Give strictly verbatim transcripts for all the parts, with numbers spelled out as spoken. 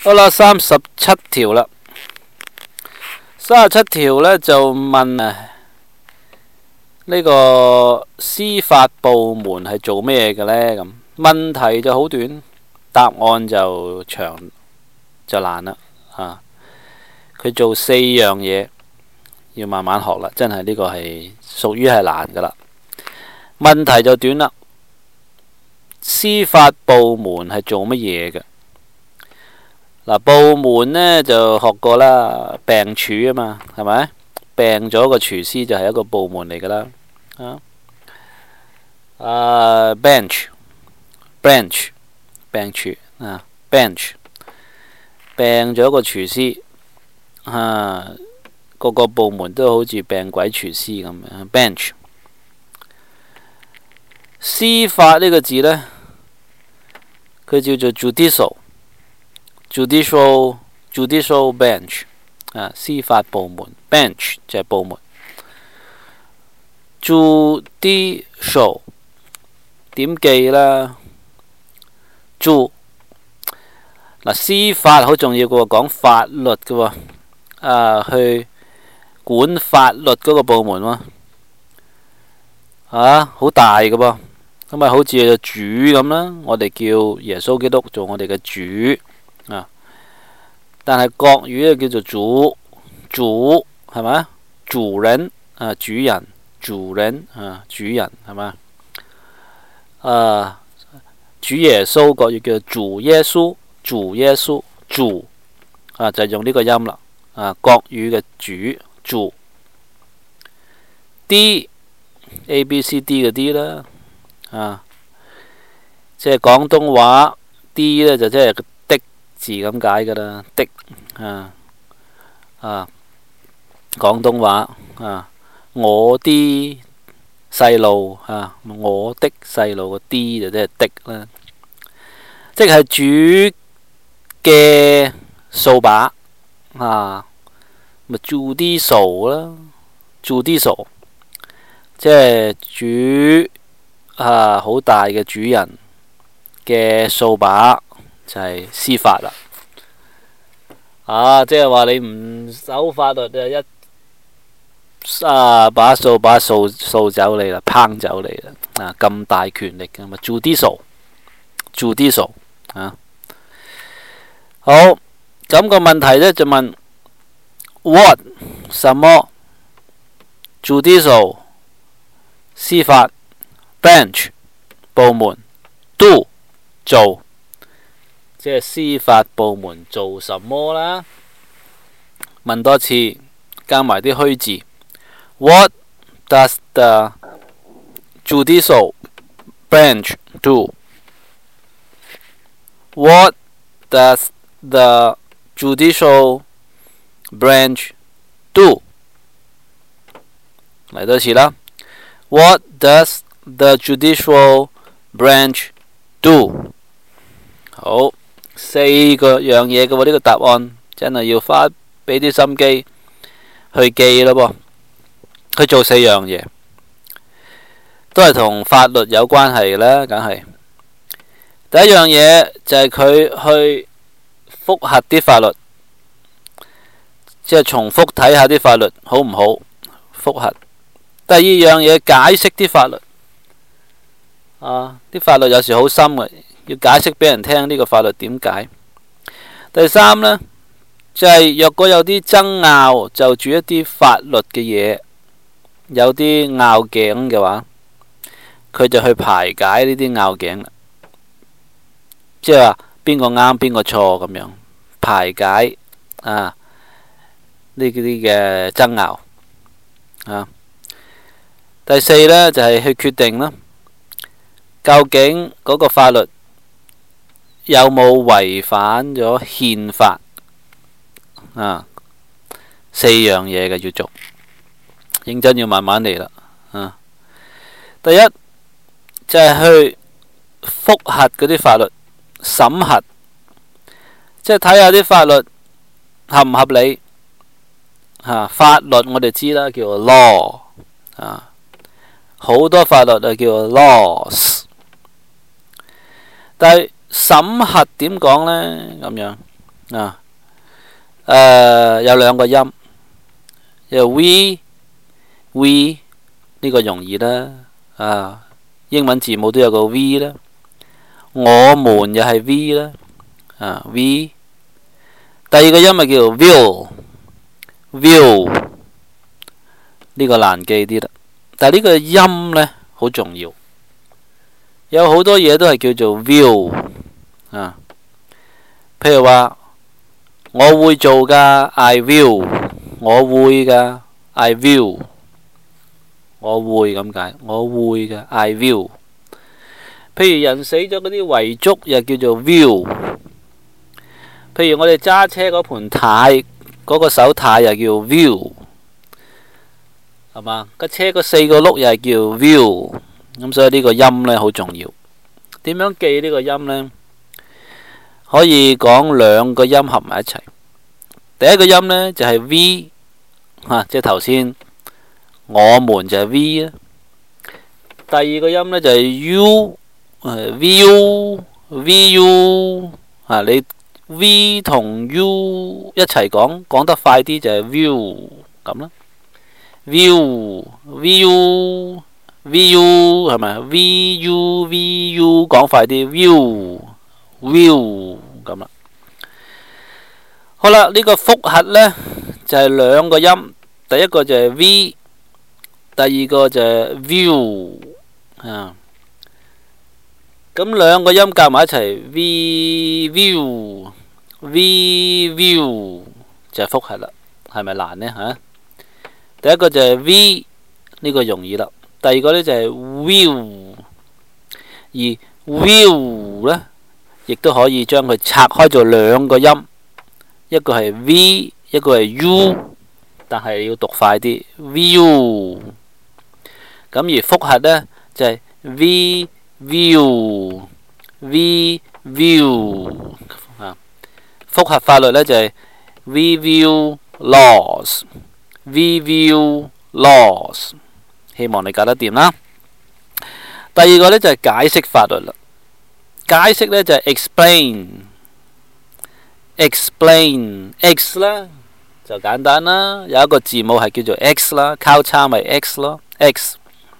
好啦，三十七條啦。三十七條呢就問啊，呢個司法部門係做咩嘅呢？咁問題就好短，答案就長就難啦。啊，佢做四樣嘢，要慢慢學啦。真係呢個係屬於係難噶啦。問題就短啦。司法部門係做乜嘢嘅？嗱，部門呢就學過啦，病處啊嘛，係咪？病咗個廚師就係一個部門嚟噶啦。啊，啊 bench，branch，病處啊 bench，病咗個廚師啊，個個部門都好似病鬼廚師咁樣。bench，司法呢個字呢，佢叫做 judicial。judicial judicial bench 啊，司法部門 bench 就係部門。judicial 點記啦？ ju 嗱，司法好重要嘅喎，講法律嘅喎，啊去管法律嗰個部門喎，啊好大嘅噃，咁咪好似個主咁啦。我哋叫耶穌基督做我哋嘅主。啊！但係國語咧叫做主，主係咪？主人啊，主人，主人啊，主人係咪？啊，主耶穌國語叫主耶穌，主耶穌，主啊就係用呢個音啦。啊，國語嘅主，主 D A B C D 嘅 D 啦，啊，即係廣東話 D 咧就即係字咁解噶啦，的啊啊，廣東話啊，我啲細路啊，我的細路個啲就即係的啦，即係主嘅掃把啊，咪做啲掃啦，做啲掃，即係主啊，好大嘅主人嘅掃把。就係司法啦，啊，即係話你唔守法律就一啊把掃把掃掃走你啦，烹走你啦，啊咁大權力嘅嘛，做啲數，做啲數啊。好，咁個問題呢就問 what 什麼做啲數司法 branch 部門 do 做。即係司法部門做什麼啦？問多次，加埋啲虛字。What does the judicial branch do? What does the judicial branch do? 嚟多次啦。What does the judicial branch do? 好。四個樣嘢嘅喎，呢個答案真係要花俾啲心機去記咯噃。佢做四樣嘢，都係同法律有關係啦，梗係。第一樣嘢就係佢去複核啲法律，即係重複睇下啲法律好唔好，複核。第二樣嘢解釋啲法律，啊，啲法律有時好深嘅。要解釋俾人聽呢個法律點解。第三呢，就係若果有啲爭拗就住一啲法律嘅嘢，有啲拗頸嘅話，佢就去排解呢啲拗頸啦。即係話邊個啱邊個錯咁樣排解啊呢啲嘅爭拗啊。第四呢，就係去決定啦，究竟嗰個法律有冇違反咗憲法啊？四樣嘢嘅要做，認真要慢慢嚟啦。啊，第一就係去複核嗰啲法律，審核，即係睇下啲法律合唔合理。啊，法律我哋知啦，叫做 law 啊，好多法律啊叫做 laws， 但係審核點講呢？咁樣啊。誒、呃、有兩個音，有 we we 呢個容易啦。啊，英文字母都有個 V 啦。我們又係 V 啦。啊 V。第二個音咪叫 will will 呢個難記啲啦。但係呢個音呢，好重要，有好多嘢都係叫做 will 啊。譬如話我會做㗎 I will， 我會㗎 I will， 我會咁解，我會㗎 I will。 譬如人死咗嗰啲遺囑又叫做 will。 譬如我哋揸車嗰盤軚嗰個手軚又叫 will， 係嘛？個車嗰四個轆又係叫 will。 咁所以呢個音呢好重要。點樣記呢個音呢？可以講兩個音合埋一齊。第一個音呢就係 V 嚇，即係頭先我們就係 V 啊。第二個音呢就係 U， 誒 Vu Vu 嚇，你 V 同 U 一齊講，講得快啲就係 view 咁啦。view view view 係咪 ？vu vu 講快啲 view view 咁啦。好啦，呢個複合呢就係兩個音，第一個就係 V， 第二個就係 view 啊。咁兩個音夾埋一齊 V view V view 就係複合啦，係咪難呢嚇？第一個就係 V 呢個容易啦，第二個呢就係 view， 而 view 呢亦都可以將佢拆開做兩個音，一個係 V， 一個係 U， 但係要讀快啲 view。咁而複合呢就係 V view V view 啊。複合法律呢就係 V view laws V view laws。 希望你搞得掂啦。第二個呢就係解釋法律啦。解釋呢就係 explain explain X 啦，就簡單啦，有一個字母係叫做 X 啦，交叉咪 X 咯 X。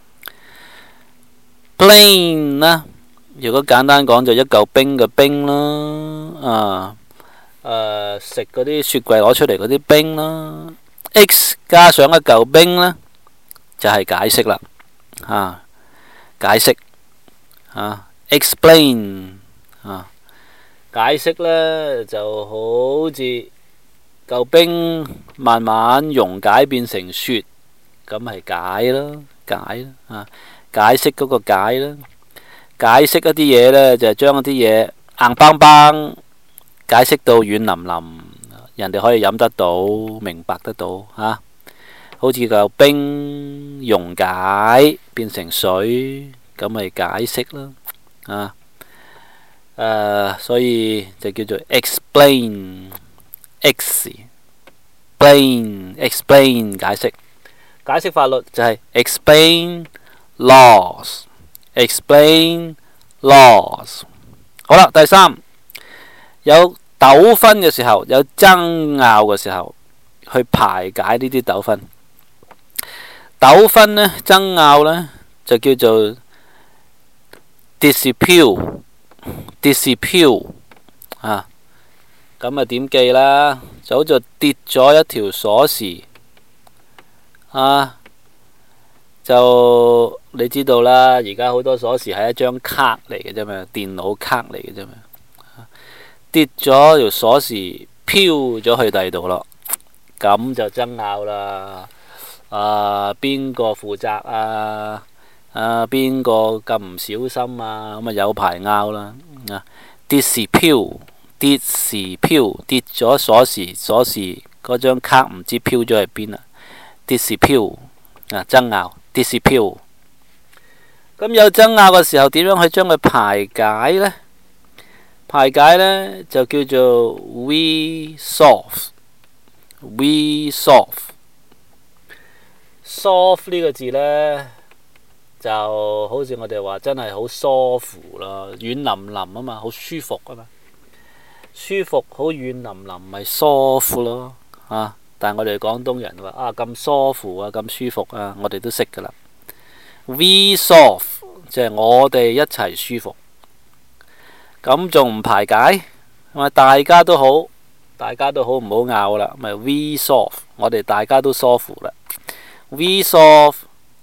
plain 啦，如果簡單講就一嚿冰嘅冰啦。啊誒食嗰啲雪櫃攞出嚟嗰啲冰啦。 X 加上一嚿冰呢，就係、是、解釋啦。啊解釋啊 explain 啊解釋呢就好似嚿冰慢慢溶解變成雪，咁係解啦解啦啊解釋嗰個解啦。解釋一啲嘢呢，就係、是、將一啲嘢硬邦邦解釋到軟腍腍，人哋可以飲得到，明白得到嚇、啊。好似嚿冰溶解變成水，咁咪解釋啦啊。誒、uh, 所以就叫做 explain X plain explain 解釋。解釋法律就係 explain laws explain laws。 好啦，第三，有糾紛嘅時候，有爭拗嘅時候，去排解呢啲糾紛。糾紛呢，爭拗呢，就叫做 dispute dispute 啊。咁啊點記啦？就好似跌咗一條鎖匙啊，就你知道啦，而家好多鎖匙係一張卡嚟嘅啫嘛，電腦卡嚟嘅啫嘛。跌咗條鎖匙飄咗去第二度咯，咁就爭拗啦。啊，邊個負責啊？啊，邊個咁唔小心啊？咁啊有排拗啦。啊，跌時飄，跌時飄，跌咗鎖匙，鎖匙嗰張卡唔知飄咗去邊啦。跌時飄啊，爭拗，跌時飄。咁有爭拗嘅時候，點樣去將佢排解呢？排解呢就叫做 we solve we solve solve 呢個字呢，就好似我哋話真係好舒服啦，軟腍腍啊嘛，好舒服啊嘛。 舒服好軟腍腍，咪舒服咯啊！但係我哋廣東人話啊咁舒服啊咁舒服啊，我哋都識噶啦。We soft 即係我哋一齊舒服，咁仲唔排解？咪大家都好，大家都好唔好拗啦，咪 we soft 我哋大家都舒服啦。We soft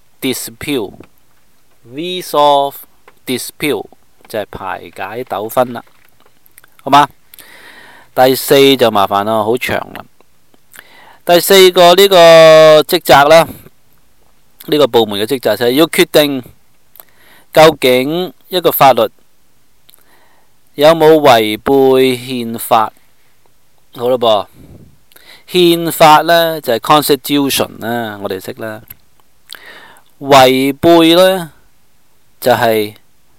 dispute，we soft dispute 就係排解糾紛啦，好嘛？第四就麻煩啦，好長啦。第四個呢個職責啦，呢個部門嘅職責就係要決定究竟一個法律有冇違背憲法。好啦噃，憲法呢就係 constitution 啦，我哋識啦。違背呢就係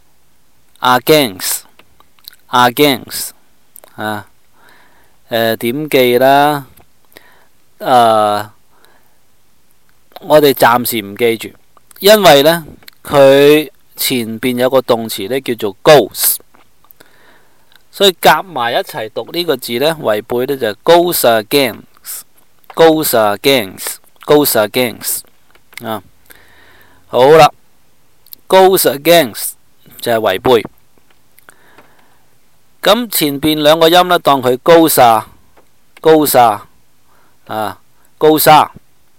against，against 啊。誒點記啦？誒、呃，我哋暫時唔記住，因為呢，佢前邊有個動詞呢叫做 goes， 所以夾埋一齊讀呢個字呢，違背呢就係 goes against，goes against，goes against 啊。好啦 ，goes against 就係違背。咁前邊兩個音呢，當佢高沙、高沙啊、高沙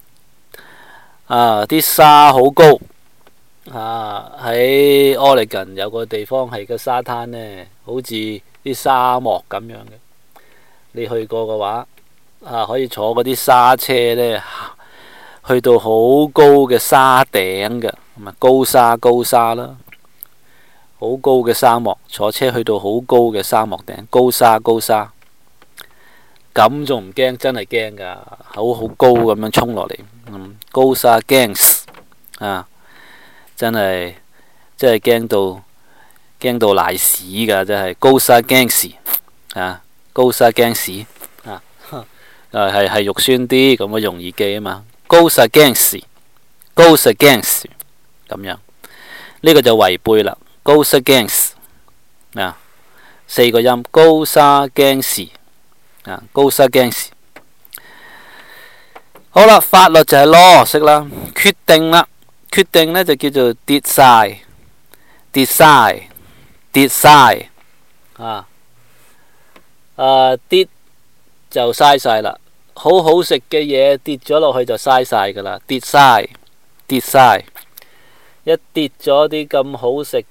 啊，啲沙好高啊！喺 Oregon 有個地方係個沙灘呢，好似啲沙漠咁樣嘅。你去過嘅話啊，可以坐嗰啲沙車呢，去到好高嘅沙頂嘅，咁啊高沙高沙啦。好高嘅沙漠，坐車去到好高嘅沙漠頂，高沙高沙，咁仲唔驚？真係驚噶，好好高咁樣衝落嚟，嗯，高沙驚啊！真係真係驚到驚到瀨屎噶，真係高沙驚屎啊！高沙驚屎啊！誒係係肉酸啲咁啊，容易記啊嘛！高沙驚屎，高沙驚屎咁樣，呢、這個就違背啦。goes against 啊，四個音 goes against 啊 goes against。好啦，法律就係 law 識啦，決定啦，決定呢就叫做 decide decide decide 啊，誒跌就嘥晒啦，好好食嘅嘢跌咗落去就嘥晒噶啦 decide decide。一跌咗啲咁好食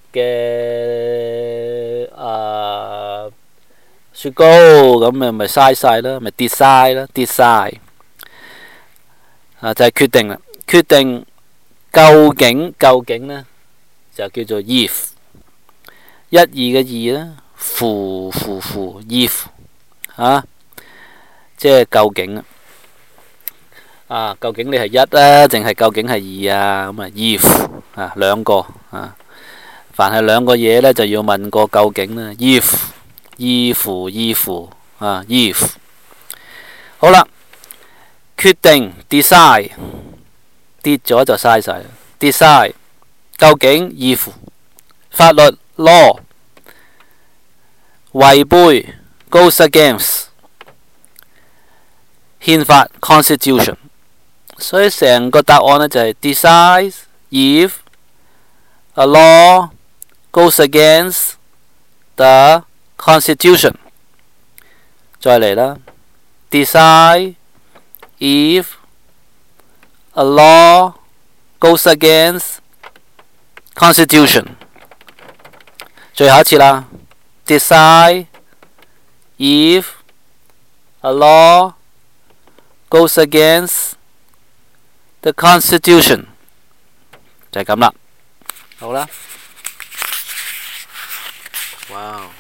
嘅誒雪糕，咁咪咪嘥晒啦，咪跌晒啦，跌晒啊！就係決定啦，決定究竟究竟呢就叫做 if 一二嘅二啦，負負負 if 啊，即係究竟啊，究竟你係一啊，定係究竟係二啊？咁啊 if。啊，兩個啊，凡係兩個嘢呢，就要問個究竟啦。if if if 啊 if 好啦，決定 decide 跌咗就嘥晒 decide 究竟 if 法律 law 違背 goes against 憲法 constitution， 所以成個答案呢，就係 decide if a law goes against the Constitution。 再嚟啦 decide if a law goes against Constitution。 最後一次啦 decide if a law goes against the Constitution。 就係咁啦。好啦，哇！